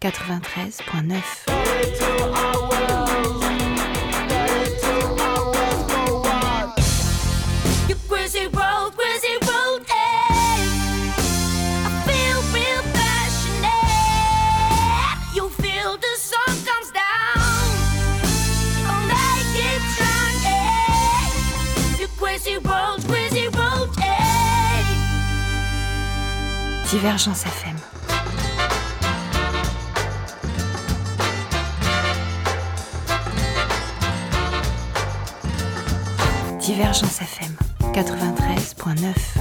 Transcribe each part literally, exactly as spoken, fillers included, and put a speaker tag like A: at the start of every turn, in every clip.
A: quatre-vingt-treize point neuf. Divergence F M. Divergence F M, quatre-vingt-treize point neuf.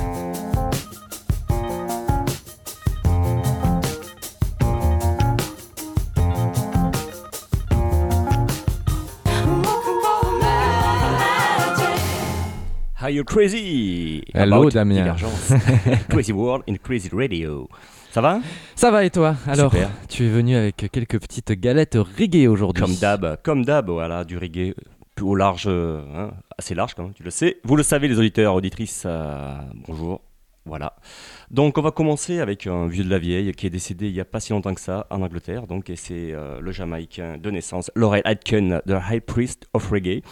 B: Are you crazy?
C: Hello Damien.
B: Crazy World in Crazy Radio. Ça va?
C: Ça va et toi? Alors,
B: super.
C: Tu es venu avec quelques petites galettes reggae aujourd'hui.
B: Comme d'hab, comme d'hab, voilà, du reggae au large, hein, assez large quand même, tu le sais. Vous le savez les auditeurs, auditrices, euh, bonjour. Voilà. Donc on va commencer avec un vieux de la vieille qui est décédé il n'y a pas si longtemps que ça en Angleterre. Donc, et c'est euh, le Jamaïcain de naissance, Laurel Aitken, The High Priest of Reggae.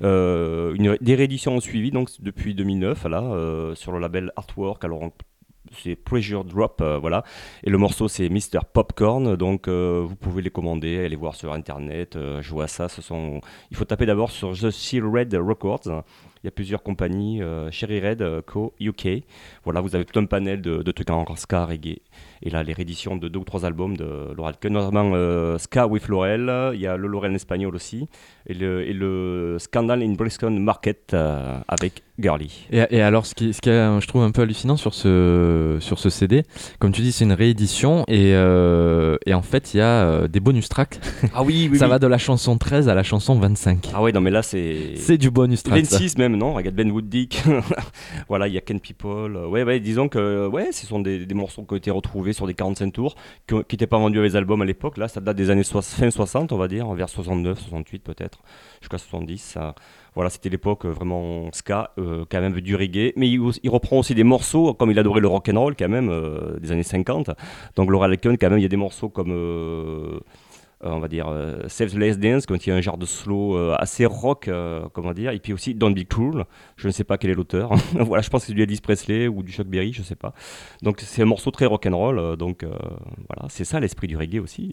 B: Euh, une, des rééditions ont suivi donc, depuis deux mille neuf là, euh, sur le label Artwork. Alors on, c'est Pressure Drop, euh, voilà. Et le morceau c'est mister Popcorn. Donc euh, vous pouvez les commander, aller voir sur internet, euh, jouer à ça. Ce sont... Il faut taper d'abord sur The Seal Red Records. Il y a plusieurs compagnies, euh, Cherry Red euh, Co. U K. Voilà, vous avez tout un panel de, de trucs en ska, reggae. Et là, les rééditions de deux ou trois albums de Laurel Aitken, notamment euh, Ska with Laurel. Il y a le Laurel en espagnol aussi. Et le, et le Scandal in Briscoe Market euh, avec Girly.
C: Et, et alors, ce qui, ce qui est, je trouve un peu hallucinant sur ce, sur ce C D, comme tu dis, c'est une réédition. Et, euh, et en fait, il y a euh, des bonus tracks.
B: Ah oui, oui.
C: Ça
B: oui.
C: va de la chanson treize à la chanson vingt-cinq.
B: Ah ouais, non, mais là, c'est.
C: C'est du bonus track.
B: vingt-six même, non? Regarde Ben Wood Dick. Voilà, il y a Ken People. Ouais, ouais, disons que ouais, ce sont des, des morceaux qui ont été retrouvés sur des quarante-cinq tours, qui n'étaient pas vendus avec les albums à l'époque. Là, ça date des années so- fin soixante, on va dire, vers soixante-neuf, soixante-huit peut-être, jusqu'à soixante-dix. Ça... Voilà, c'était l'époque vraiment ska, euh, quand même du reggae. Mais il, il reprend aussi des morceaux, comme il adorait le rock'n'roll, quand même, euh, des années cinquante. Donc, Laurel Aitken, quand même, il y a des morceaux comme. Euh, Euh, on va dire euh, Save the Last Dance, quand il y a un genre de slow euh, assez rock, euh, comment dire, et puis aussi Don't Be Cruel, je ne sais pas quel est l'auteur. Voilà, je pense que c'est du Elvis Presley ou du Chuck Berry, je ne sais pas. Donc c'est un morceau très rock'n'roll, euh, donc euh, voilà, c'est ça l'esprit du reggae aussi.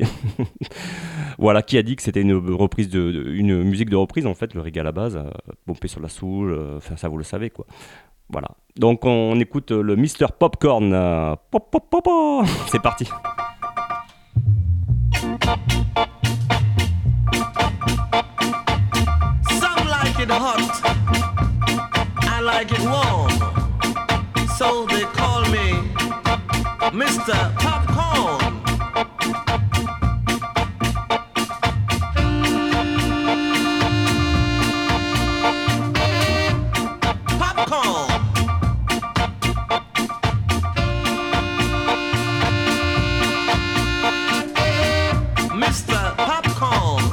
B: Voilà, qui a dit que c'était une reprise de, de une musique de reprise en fait, le reggae à la base, euh, pompé sur la soul, enfin euh, ça vous le savez quoi. Voilà, donc on, on écoute le mister Popcorn. Euh, pop, pop, pop, pop. C'est parti.
D: Some like it hot, I like it warm, so they call me mister Popcorn. Popcorn. mister Popcorn.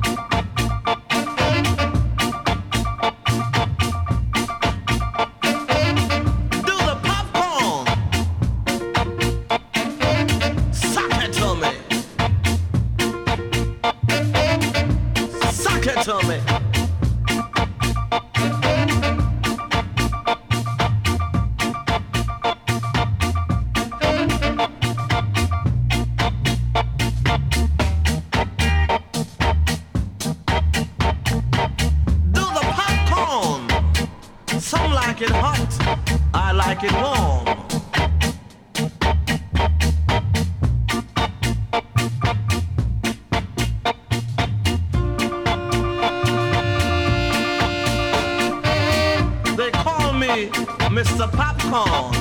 D: Do the popcorn. Suck it to me. Suck it to me. Some like it hot, I like it warm. They call me mister Popcorn.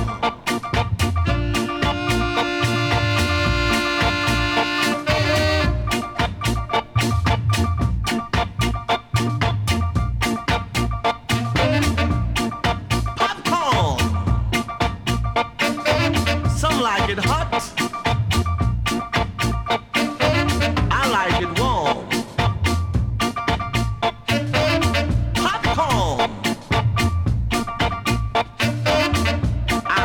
D: I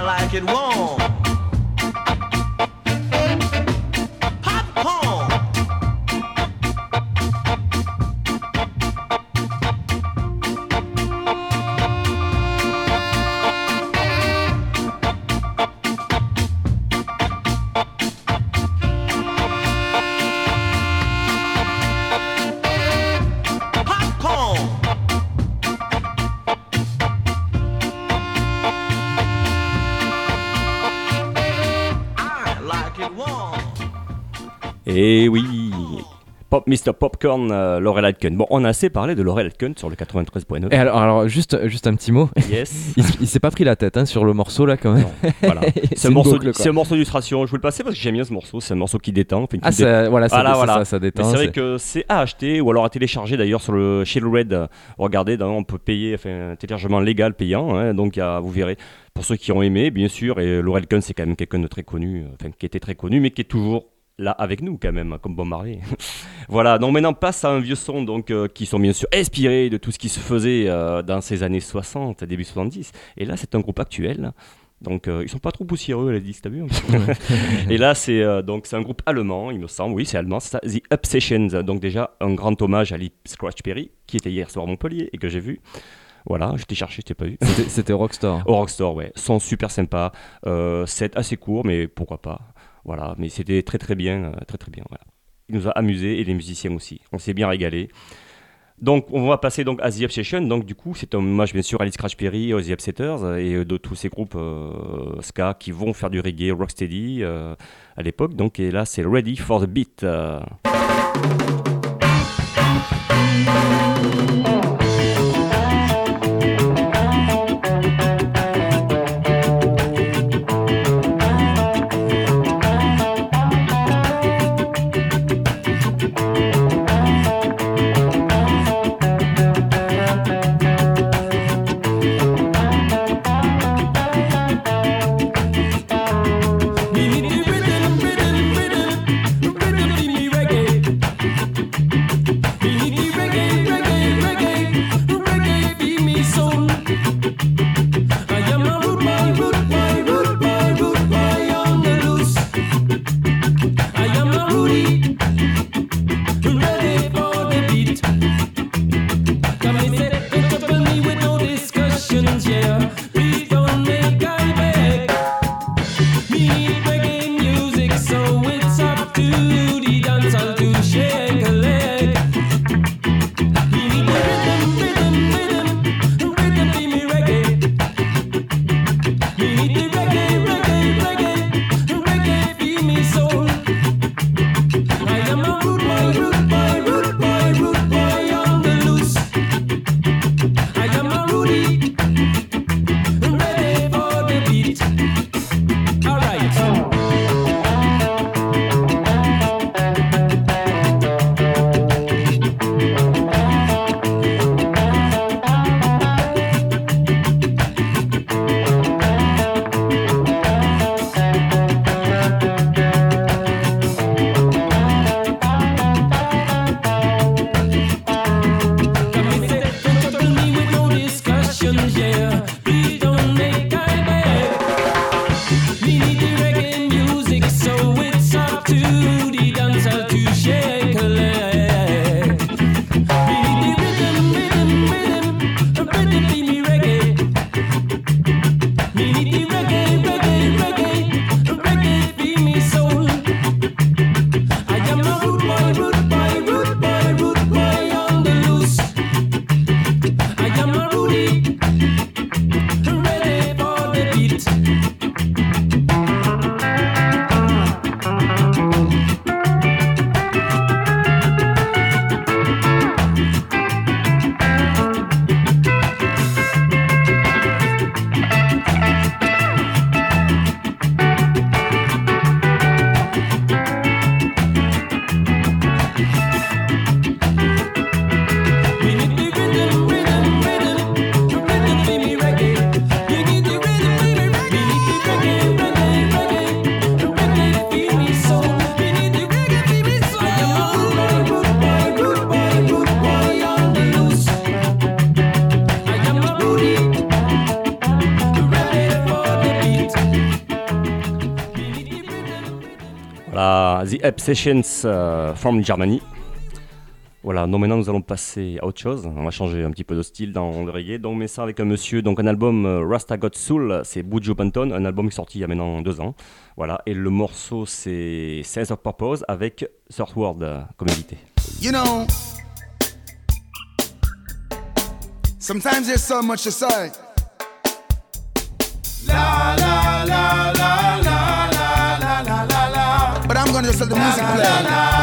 B: Et oui, Pop, mister Popcorn, euh, Laurel Aitken. Bon, on a assez parlé de Laurel Aitken sur le quatre-vingt-treize point neuf.
C: Et alors, alors juste, juste un petit mot.
B: Yes.
C: il, il s'est pas pris la tête hein, sur le morceau là quand même.
B: Non, voilà. c'est,
C: c'est,
B: un morceau,
C: boucle,
B: c'est un morceau d'illustration. Je vous le passer parce que j'aime bien ce morceau. C'est un morceau qui détend. Enfin, qui
C: ah,
B: dé...
C: ça, voilà, ça,
B: voilà,
C: c'est
B: voilà.
C: ça, ça détend.
B: Mais c'est vrai
C: c'est...
B: que c'est à acheter ou alors à télécharger d'ailleurs sur le chez le Red. Regardez, on peut payer, enfin, un téléchargement légal payant. Hein, donc, y a, vous verrez. Pour ceux qui ont aimé, bien sûr. Et Laurel Aitken, c'est quand même quelqu'un de très connu, enfin, qui était très connu, mais qui est toujours là avec nous quand même, comme Bob Marley. Voilà, donc maintenant place à un vieux son donc, euh, qui sont bien sûr inspirés de tout ce qui se faisait euh, dans ces années soixante, début soixante-dix. Et là, c'est un groupe actuel. Donc euh, ils sont pas trop poussiéreux, elle a dit, t'as vu. Et là, c'est, euh, donc, c'est un groupe allemand, il me semble. Oui, c'est allemand, c'est ça, The Obsessions. Donc déjà, un grand hommage à Lee Scratch Perry, qui était hier soir à Montpellier et que j'ai vu. Voilà, je t'ai cherché, je t'ai pas vu.
C: C'était, c'était Rockstar.
B: Au Rockstar, ouais. Son super sympa. Euh, set assez court, mais pourquoi pas. Voilà, mais c'était très très bien, euh, très très bien. Voilà. Il nous a amusés et les musiciens aussi. On s'est bien régalé. Donc, on va passer donc à The Obsession. Donc, du coup, c'est un hommage bien sûr à Lee Scratch Perry, aux The Upsetters et de tous ces groupes euh, ska qui vont faire du reggae, rocksteady euh, à l'époque. Donc, et là, c'est Ready for the Beat. Euh. Voilà, The Obsessions uh, from Germany. Voilà, donc maintenant nous allons passer à autre chose. On va changer un petit peu de style dans le reggae. Donc, on met ça avec un monsieur, donc un album uh, Rasta Got Soul, c'est Buju Banton, un album qui est sorti il y a maintenant deux ans. Voilà, et le morceau c'est Sense of Purpose avec Third World uh, comme invité.
E: You know, sometimes there's so much to say. La la la la la la la la la la. But I'm gonna and yourself the music play.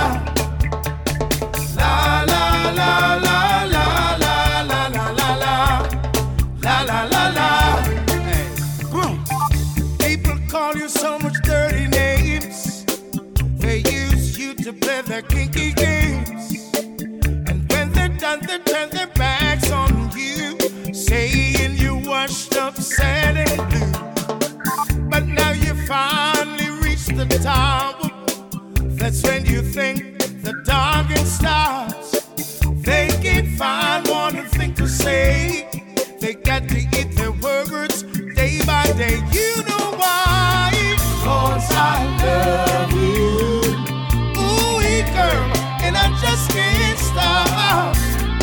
F: La la la la la la la la la la la la la la. Hey, come on. People call you so much dirty names. They use you to play their kinky games. And when they're done, they turn their backs on you, saying you washed up, sad and blue. But now you finally reached the top. That's when you think the dogging starts. They can't find one thing to say. They got to eat their words day by day. You know why? 'Cause I love you. Ooh, girl, and I just can't stop.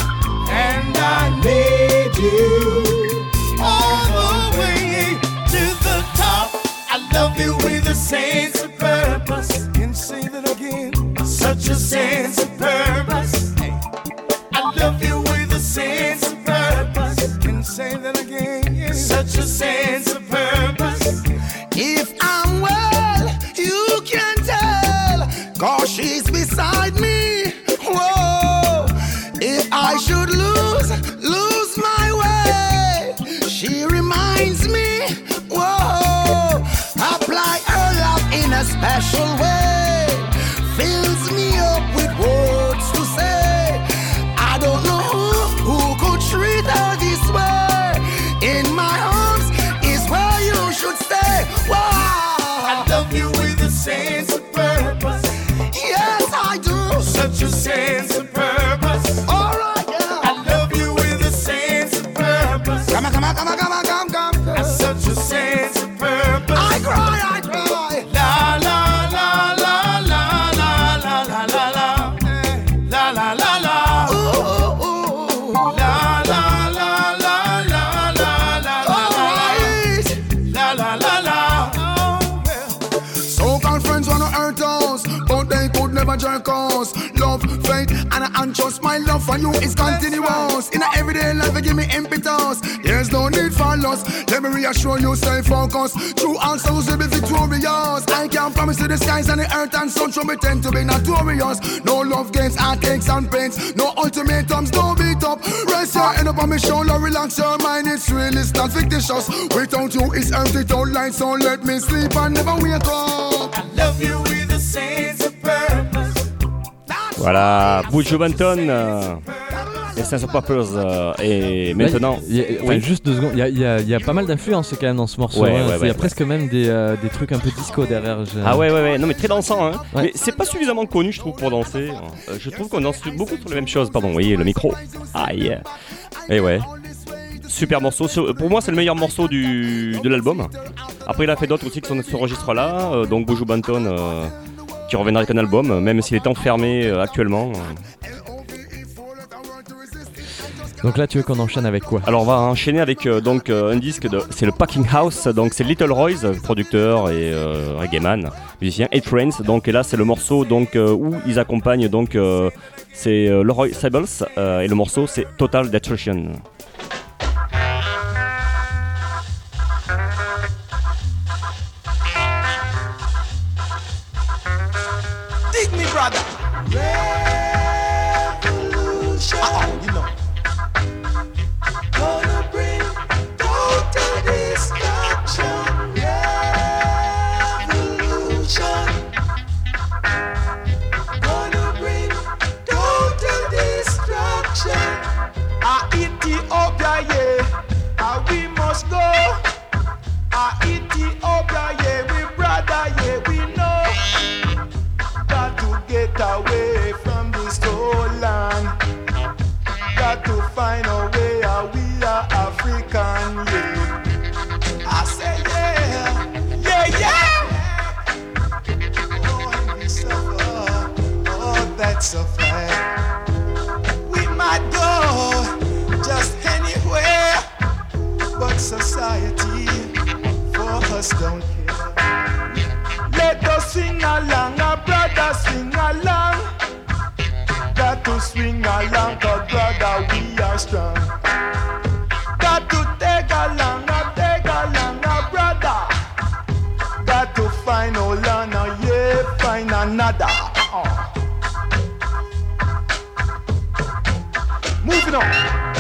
F: And I need you all the way to the top. I love you with a sense of purpose. Can say that again. Such a sense of purpose. Hey. I love you with a sense of purpose. Can say that again. Yeah. Such a sense of purpose.
E: If I'm well, you can tell, 'cause she's beside me. Whoa. If I should lose, lose my way, she reminds me. Whoa. Apply her love in a special way. Fills me up with words to say. I don't know who, who could treat her this way. In my arms is where you should stay. Wow.
F: I love you with a sense of purpose.
E: Yes, I do.
F: Such a sense of purpose.
E: All right, yeah.
F: I love you with a sense of purpose.
E: Come on, come on, come on, come on, come on, come on.
F: Such a sense of purpose.
E: I cry, I cry.
F: La la la la la la la la la la la la la la.
E: Ooh, ooh, ooh.
F: La la la la la la la
E: All right.
F: la la la la.
E: So-called friends wanna hurt us, but they could never jerk us. Love, faith, and I trust. My love for you is continuous. In a everyday life, you give me impetus. There's no need for loss. Let me reassure you, stay focused. True answers will be victorious. I can promise you the skies and the earth and sun should pretend to be notorious. No love games, heartaches and pains. No ultimatums, don't beat up. Rest your head up on my shoulder, relax your mind. It's real, it's not fictitious. Without you, it's earth without light. So let me sleep and never wake up.
F: I love you with a sense of purpose.
B: Voilà, Buju Banton euh, et Sense of Purpose. euh, et maintenant.
C: Là, y a- y a- enfin,
B: oui.
C: juste deux secondes. Il y a, il y a- il y a pas mal d'influences quand même dans ce morceau.
B: Ouais,
C: hein.
B: ouais,
C: Il
B: ouais,
C: y a
B: ouais.
C: presque même des, euh, des trucs un peu disco derrière. je-
B: Ah ouais, ouais, ouais, non mais très dansant, hein.
C: Ouais.
B: Mais c'est pas suffisamment connu, je trouve, pour danser. Euh, je trouve qu'on danse beaucoup sur les mêmes choses. Pardon, oui, le micro. Aïe. Et ouais. Super morceau. Sur- Pour moi, c'est le meilleur morceau du, de l'album. Après, il a fait d'autres aussi qui sont sur ce registre-là. Euh, donc, Buju Banton, euh, qui reviendra avec un album, même s'il est enfermé euh, actuellement.
C: Donc là, tu veux qu'on enchaîne avec quoi?
B: Alors, on va enchaîner avec euh, donc euh, un disque de. C'est le Packing House. Donc, c'est Little Royce, producteur et euh, reggaeman, musicien. Eight Trains. Donc, et là, c'est le morceau donc euh, où ils accompagnent donc euh, c'est euh, Leroy Sables euh, et le morceau c'est Total Destruction.
F: Dig me, brother. Revolution. Uh-oh, you know. Gonna bring total destruction. Revolution. Gonna bring total destruction. Ah, Ethiopia, yeah. Ah, we must go. Ah, Ethiopia, yeah. We brother, yeah. We know. Got to get away from this whole land. Got to find a way, uh, we are African, yeah. I say yeah, yeah, yeah. Oh, and we suffer, oh, that's a fact. We might go just anywhere, but society for us don't care. Let us sing along, our brother sing along. Got to swing along, cause brother we are strong. Got to take along, uh, take along, our brother. Got to find Olana, yeah, find another you know.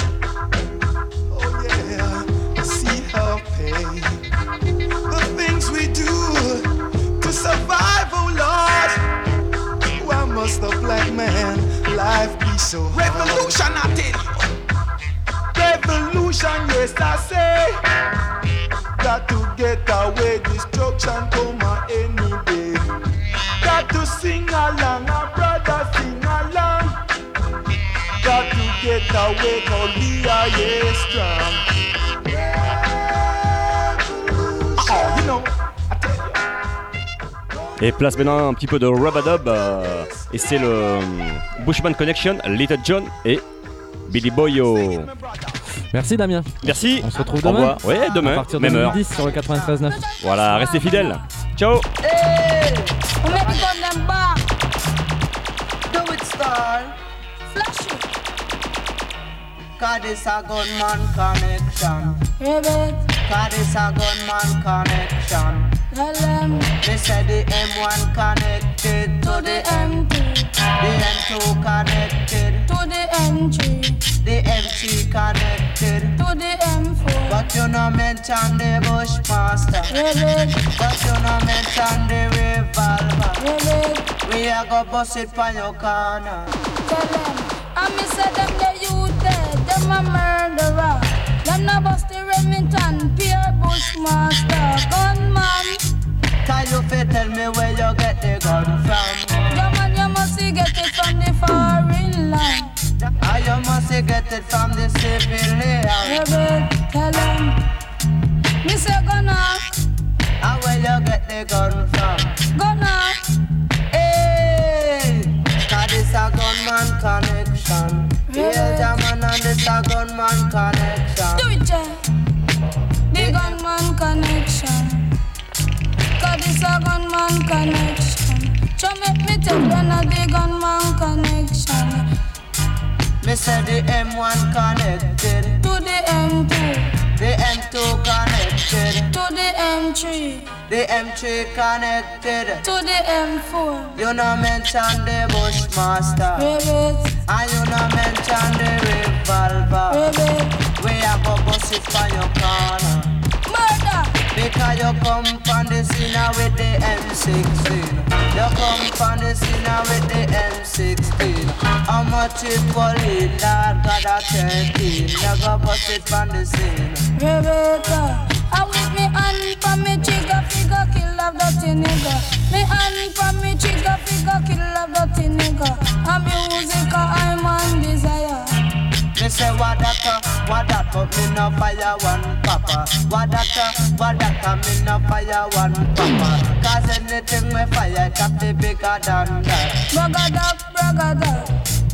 F: Oh yeah, see how pain. The things we do to survive, oh Lord. Why must the black man life be so hard? Revolution, I tell you. Revolution, yes I say. Got to get away, destruction come any day. Got to sing along, our brother sing along. Got to get away, cause we are yeah strong. Oh, you know, I tell you.
B: Et place maintenant un petit peu de rub-a-dub euh, et c'est le euh, Bushman Connection, Little John et Billy Boyo.
C: Merci Damien.
B: Merci.
C: On se retrouve
B: Au
C: demain.
B: revoir. Ouais, demain.
C: À partir de
B: même heure.
C: dix sur le quatre-vingt-treize neuf.
B: Voilà, restez fidèles. Ciao.
G: Hey, let me come them back. Do it, star. Flash it. Cause it's a gunman connection. Ribbit. Cause it's a gunman connection. Tell them. They said the M one connected to the M two. The M two connected to the M three. The M three connected to the M four. But you no mention the Bushmaster. Ribbit. But you no mention the revolver. Ribbit. We a go bust it for your corner. Tell them, I me say them the youth dead, them a murderer. Them no bust the Remington, pure Bushmaster. Gunman. Can you fit tell me where you get the gun from? Yeah man, you must get it from the foreign land. Ah, you must get it from the civilian. Yeah, tell them. Me say gunna. Ah, where you get the gun from? Gunna. Hey, cause this a gunman connection. Yeah, German and this a gunman connection. Do it, Jay. The gunman connection. Cause this a gunman connection. So make me tell you now the gunman connection. Me say the M one connected to the M two. The M two connected to the M three. The M three connected to the M four. You no mention the Bushmaster. Ribbit. And you no mention the revolver. Ribbit. We a go bust it for your corner. Murder. Because you come from the scene with the M sixteen. You come from the scene with the M sixteen. How much it for it, Lord God a thirteen. You go bust it from the scene. Rebecca, I with me hand for me trigger figure kill of dirty nigga. Me hand for me trigger figure kill of dirty nigga. A music I'm on desire. Me say what that, uh, what that, but me no fire one papa. What that, uh, what that, uh, me no fire one papa. Cause anything me fire, it have to be bigger than that. Bragada, bragada.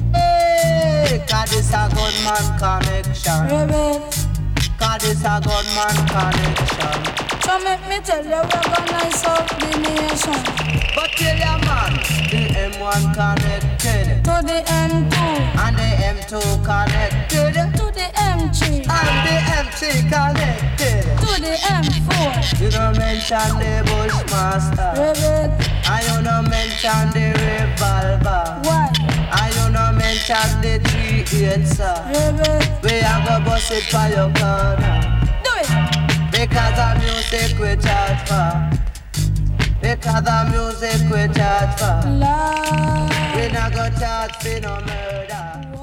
G: Hey, cause this a gunman connection. Ribbit. Cause this a gunman connection. So make me tell you we're gonna solve the nation. But tell ya man, the M one connected to the M two. And the M two connected to the M three. And the M three connected to the M four. You don't mention the Bushmaster. Ribbit. And you don't mention the revolver. Why? And you don't mention the three eight, sir. Ribbit. We are gonna bust it for your corner. Do it. Because the music we charge for. Because the music we charge for. Love. We not go charge for no murder.